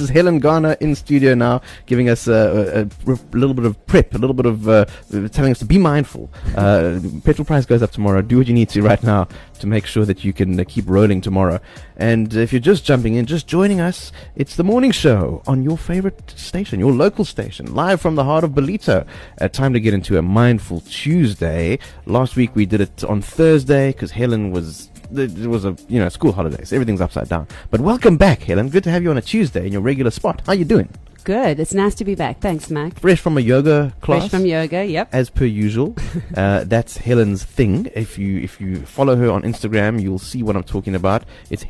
is Helen Garner in studio now, giving us a little bit of prep, a little bit of telling us to be mindful. Petrol price goes up tomorrow. Do what you need to right now to make sure that you can keep rolling tomorrow. And if you're just jumping in, just joining us, it's the morning show on your favorite station, your local station, live from the heart of Ballito. Time to get into a Mindful Tuesday. Last week we did it on Thursday because Helen was... It was a school holidays. Everything's upside down. But welcome back, Helen. Good to have you on a Tuesday in your regular spot. How you doing? Good. It's nice to be back. Thanks, Mac. Fresh from a yoga class. Fresh from yoga. Yep. As per usual. That's Helen's thing. If you follow her on Instagram, you'll see what I'm talking about. It's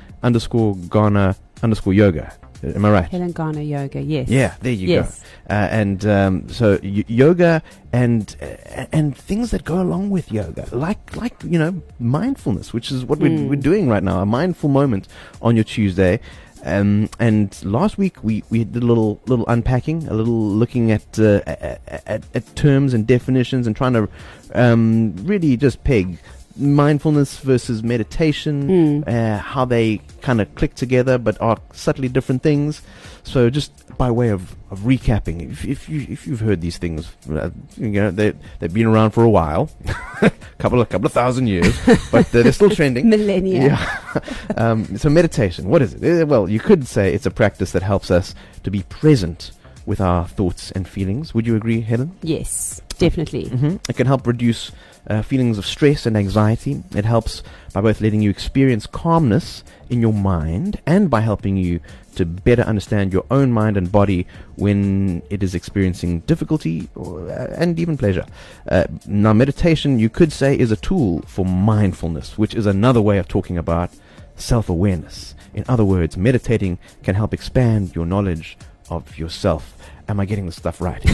Helen_Garner_yoga. Am I right? Helen Garner Yoga, yes. Yeah, there you go. So yoga and things that go along with yoga, like mindfulness, which is what we're doing right now, a mindful moment on your Tuesday. And last week we did a little unpacking, a little looking at terms and definitions and trying to really just peg mindfulness versus meditation, how they kind of click together but are subtly different things. So just by way of recapping, if you've heard these things, they've been around for a while, couple of thousand years, but they're still trending. Millennia. Yeah. So meditation, what is it? Well, you could say it's a practice that helps us to be present with our thoughts and feelings. Would you agree, Helen? Yes, definitely. It can help reduce feelings of stress and anxiety. It helps by both letting you experience calmness in your mind and by helping you to better understand your own mind and body when it is experiencing difficulty and even pleasure. Now, meditation, you could say, is a tool for mindfulness, which is another way of talking about self-awareness. In other words, meditating can help expand your knowledge of yourself. Am I getting this stuff right?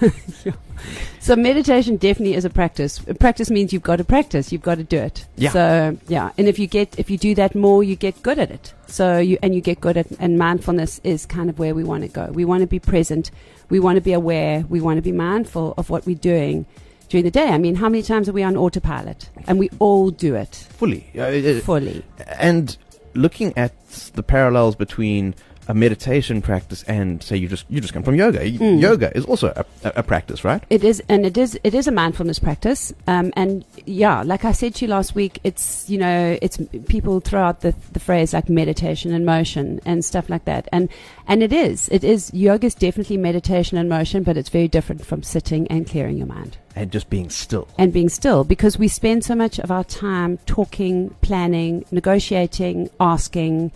So meditation definitely is a practice. Practice means you've got to practice. You've got to do it. Yeah. So yeah, and if you do that more, you get good at it. So you get good at, and mindfulness is kind of where we want to go. We want to be present. We want to be aware. We want to be mindful of what we're doing during the day. I mean, how many times are we on autopilot? And we all do it Fully. fully. And looking at the parallels between a meditation practice and say you just come from yoga. Yoga is also a practice, right? It is, and it is a mindfulness practice. And yeah, like I said to you last week, it's people throw out the phrase like meditation in motion and stuff like that. And it is yoga is definitely meditation in motion, but it's very different from sitting and clearing your mind. And just being still. And being still, because we spend so much of our time talking, planning, negotiating, asking.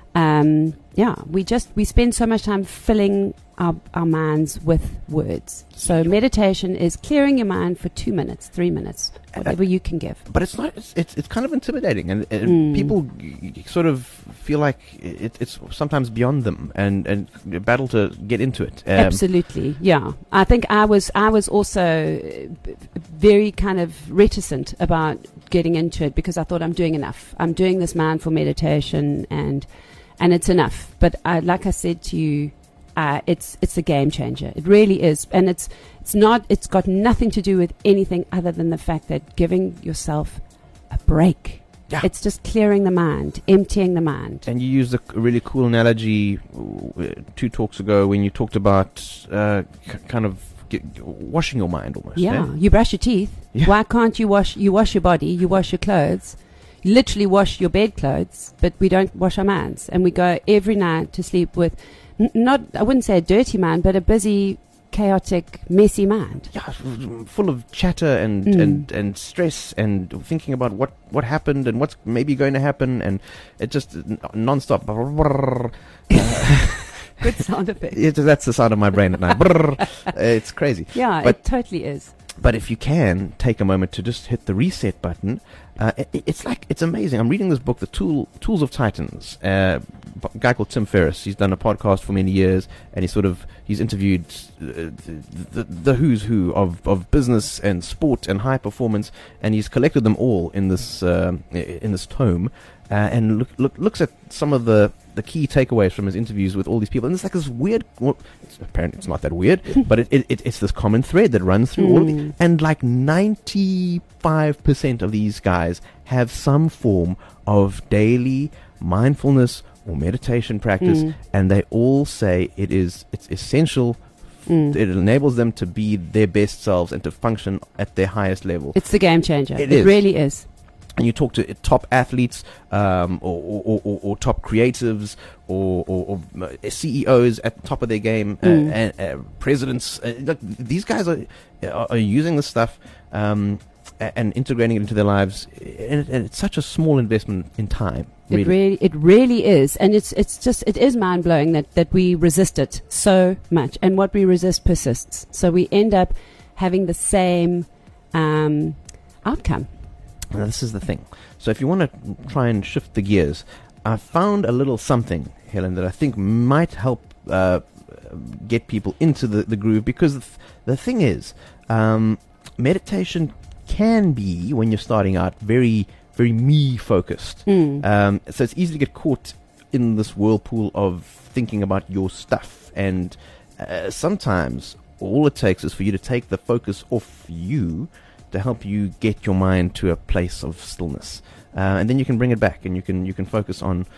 We spend so much time filling our minds with words. So meditation is clearing your mind for 2 minutes, 3 minutes, whatever you can give. But it's not. It's kind of intimidating, and people sort of feel like it's sometimes beyond them, and battle to get into it. Absolutely, yeah. I think I was also very kind of reticent about getting into it because I thought I'm doing enough. I'm doing this mindful meditation and it's enough. But like I said to you, it's a game changer. It really is. And it's got nothing to do with anything other than the fact that giving yourself a break. Yeah. It's just clearing the mind, emptying the mind. And you used a really cool analogy 2 talks ago when you talked about kind of washing your mind almost. Yeah, you brush your teeth. Yeah. Why can't you wash your body, you wash your clothes, you literally wash your bed clothes, but we don't wash our minds. And we go every night to sleep with I wouldn't say a dirty mind, but a busy, chaotic, messy mind. Yeah, full of chatter and stress and thinking about what happened and what's maybe going to happen, and it just non-stop. Good sound effect. Yeah, that's the sound of my brain at night. It's crazy. Yeah, but it totally is. But if you can take a moment to just hit the reset button, it's amazing. I'm reading this book, The Tools of Titans. A guy called Tim Ferriss. He's done a podcast for many years, and he's interviewed the who's who of business and sport and high performance, and he's collected them all in this tome, and looks at some of the key takeaways from his interviews with all these people. And it's like this weird, apparently it's not that weird, but it's this common thread that runs through all of it. And like 95% of these guys have some form of daily mindfulness or meditation practice, and they all say it's essential. It enables them to be their best selves and to function at their highest level. It's the game changer. It really is. And you talk to top athletes, or top creatives, or CEOs at the top of their game, and presidents. These guys are using this stuff and integrating it into their lives, and it's such a small investment in time. Really. It really is, and it is mind blowing that we resist it so much, and what we resist persists. So we end up having the same outcome. Now, this is the thing. So if you want to try and shift the gears, I found a little something, Helen, that I think might help get people into the groove, because the thing is, meditation can be, when you're starting out, very, very me-focused. So it's easy to get caught in this whirlpool of thinking about your stuff. And sometimes all it takes is for you to take the focus off you to help you get your mind to a place of stillness. And then you can bring it back, and you can focus on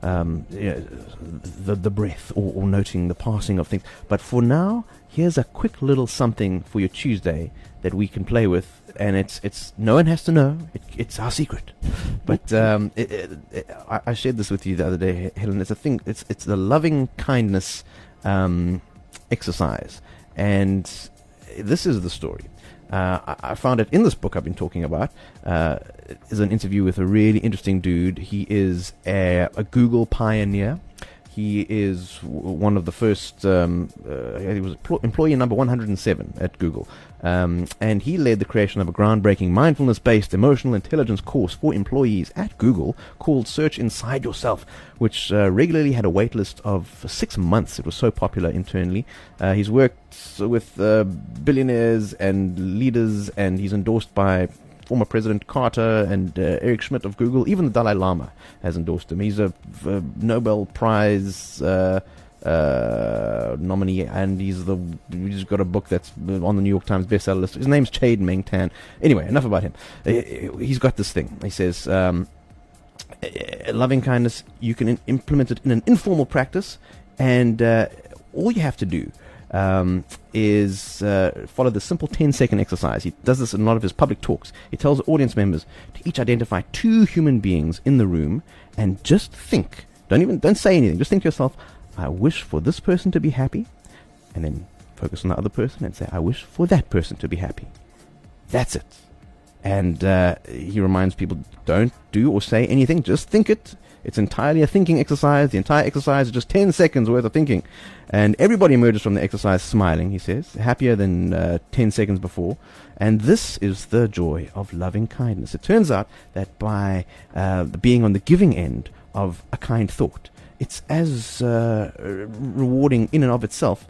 the breath, or noting the passing of things. But for now, here's a quick little something for your Tuesday that we can play with, and it's no one has to know. It's our secret. But I shared this with you the other day, Helen. It's a thing. It's the loving kindness exercise, and this is the story. I found it in this book I've been talking about. Is an interview with a really interesting dude. He is a Google pioneer. He is one of the first, he was employee number 107 at Google. And he led the creation of a groundbreaking mindfulness-based emotional intelligence course for employees at Google called Search Inside Yourself, which regularly had a wait list of 6 months. It was so popular internally. He's worked with billionaires and leaders, and he's endorsed by former President Carter and Eric Schmidt of Google. Even the Dalai Lama has endorsed him. He's a Nobel Prize nominee, and he's got a book that's on the New York Times bestseller list. His name's Chade Meng Tan. Anyway, enough about him. He's got this thing. He says, loving kindness, you can implement it in an informal practice, and all you have to do is follow the simple 10-second exercise. He does this in a lot of his public talks. He tells audience members to each identify 2 human beings in the room and just think. Don't say anything. Just think to yourself, I wish for this person to be happy, and then focus on the other person and say, I wish for that person to be happy. That's it. And he reminds people, don't do or say anything. Just think it. It's entirely a thinking exercise. The entire exercise is just 10 seconds worth of thinking. And everybody emerges from the exercise smiling, he says, happier than 10 seconds before. And this is the joy of loving kindness. It turns out that by being on the giving end of a kind thought, it's as rewarding in and of itself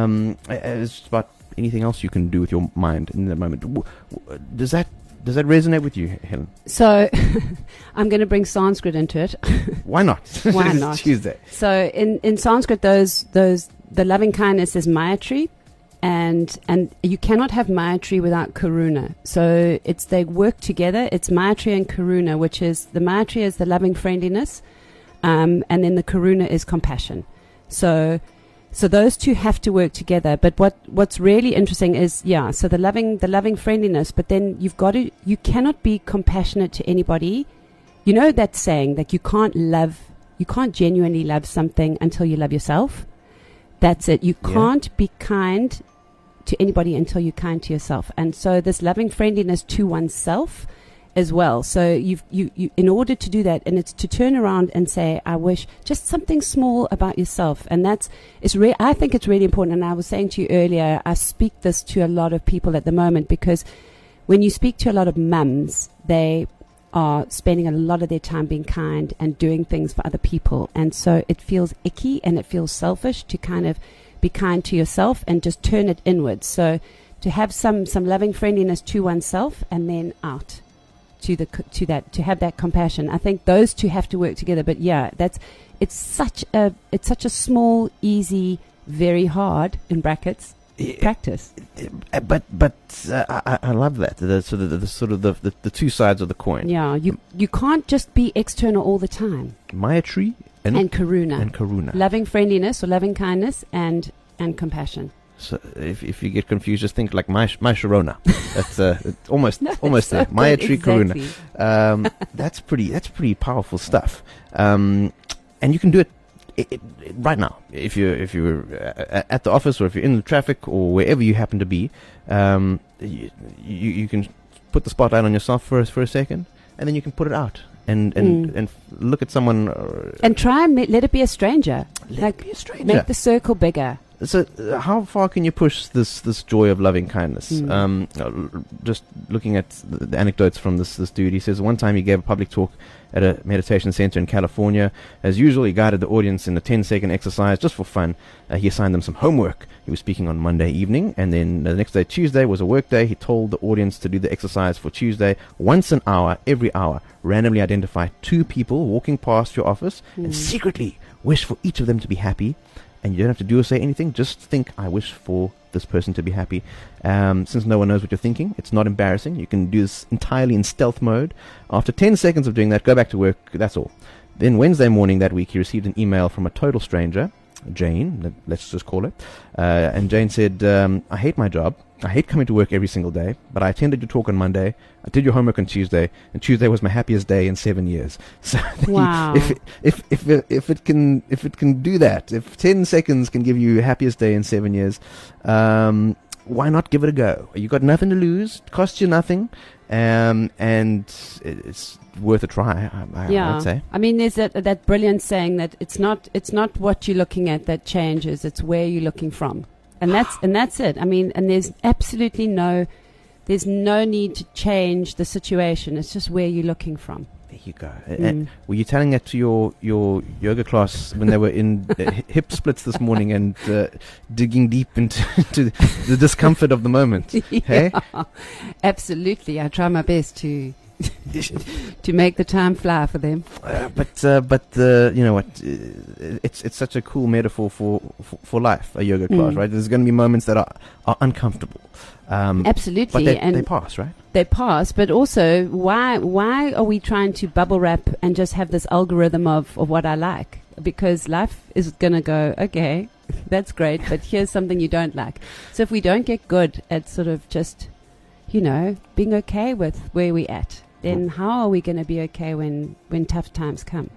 as about anything else you can do with your mind in that moment. Does that resonate with you, Helen? So, I'm going to bring Sanskrit into it. Why not? Why not? Tuesday. So, in Sanskrit, the loving kindness is Maitri, and you cannot have Maitri without Karuna. So, they work together. It's Maitri and Karuna, which is the Maitri is the loving friendliness, and then the Karuna is compassion. So those two have to work together. But what's really interesting is, so the loving friendliness, but then you cannot be compassionate to anybody. You know that saying that you can't genuinely love something until you love yourself. That's it. You can't be kind to anybody until you're kind to yourself. And so this loving friendliness to oneself as well. So you in order to do that, and it's to turn around and say, I wish, just something small about yourself. And I think it's really important. And I was saying to you earlier, I speak this to a lot of people at the moment, because when you speak to a lot of mums, they are spending a lot of their time being kind and doing things for other people. And so it feels icky and it feels selfish to kind of be kind to yourself and just turn it inwards. So to have some loving friendliness to oneself and then out to have that compassion. I think those two have to work together. But it's such a small, easy, very hard in brackets practice. But I love that. The two sides of the coin. Yeah, you can't just be external all the time. Maitri and karuna. And karuna. Loving friendliness or loving kindness and compassion. So if you get confused, just think like my Sharona. That's it's almost so there. Maya Tree exactly. Karuna. That's pretty powerful stuff. And you can do it right now. If you're at the office, or if you're in the traffic, or wherever you happen to be, you can put the spotlight on yourself for a second, and then you can put it out and look at someone and try and let it be a stranger. Let it be a stranger. Make the circle bigger. So, how far can you push this joy of loving kindness? Just looking at the anecdotes from this dude, he says one time he gave a public talk at a meditation center in California. As usual, he guided the audience in a 10-second exercise just for fun. He assigned them some homework. He was speaking on Monday evening, and then the next day, Tuesday, was a work day. He told the audience to do the exercise for Tuesday once an hour, every hour. Randomly identify 2 people walking past your office and secretly wish for each of them to be happy. And you don't have to do or say anything. Just think, I wish for this person to be happy. Since no one knows what you're thinking, it's not embarrassing. You can do this entirely in stealth mode. After 10 seconds of doing that, go back to work. That's all. Then Wednesday morning that week, he received an email from a total stranger, Jane, let's just call her. And Jane said, I hate my job. I hate coming to work every single day, but I attended your talk on Monday. I did your homework on Tuesday, and Tuesday was my happiest day in 7 years. So wow. if it can do that, if 10 seconds can give you happiest day in 7 years, why not give it a go? You got nothing to lose. It costs you nothing, and it's worth a try. I'd say. I mean, there's that brilliant saying that it's not what you're looking at that changes; it's where you're looking from. And that's it. I mean, and there's absolutely no need to change the situation. It's just where you're looking from. There you go. And were you telling that to your yoga class when they were in hip splits this morning and digging deep into the discomfort of the moment? Yeah, hey? Absolutely. I try my best to make the time fly for them. But you know what? It's such a cool metaphor for life. A yoga class, right? There's going to be moments that are uncomfortable. Absolutely, but they pass, right? They pass, but also why are we trying to bubble wrap and just have this algorithm of what I like? Because life is going to go, okay, that's great, but here's something you don't like. So if we don't get good at sort of just, being okay with where we're at, then how are we going to be okay when tough times come?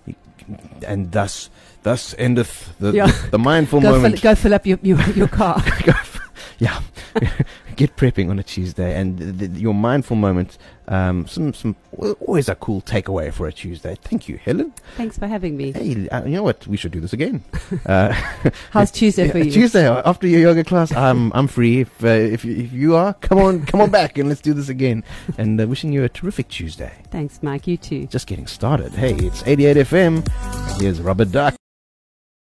And thus endeth the mindful moment. Go fill up your car. Yeah, get prepping on a Tuesday, and your mindful moment. Some always a cool takeaway for a Tuesday. Thank you, Helen. Thanks for having me. Hey, you know what? We should do this again. How's Tuesday for you? Tuesday after your yoga class, I'm free. If you are, come on back and let's do this again. And wishing you a terrific Tuesday. Thanks, Mike. You too. Just getting started. Hey, it's 88 FM. Here's Rubber Duck.